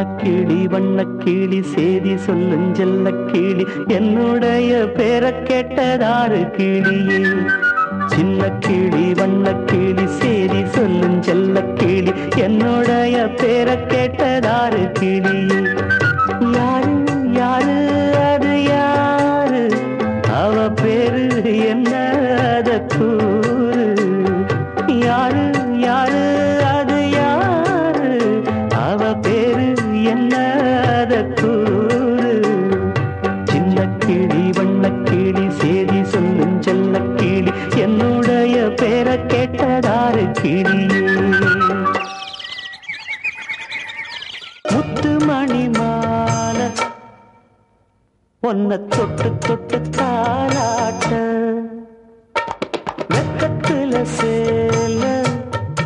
வண்ணக்கிளி சேதி சொல்லும் செல்லக்கிளி என்னுடைய பேரை கேட்டதாறு கிளியே. சின்ன கிளி வண்ணக்கிளி சேதி சொல்லும் செல்லக்கிளி என்னுடைய பேரை கேட்டதாறு கிளியே. யாரு யாரு அது யாரு, அவ பேரு என்ன அத கூறு. யாரு யாரு அது யாரு, அவ பேரு என்ன அத கூறு. சின்ன கிளி வண்ணக்கிளி சேதி சொல்லும் செல்லக்கிளி என்னுடைய பேரை கேட்டதாறு கிளியே. முத்து மணி மாலை ஒன்ன தொட்டு தொட்டு தாலாட்ட வெக்கத்துல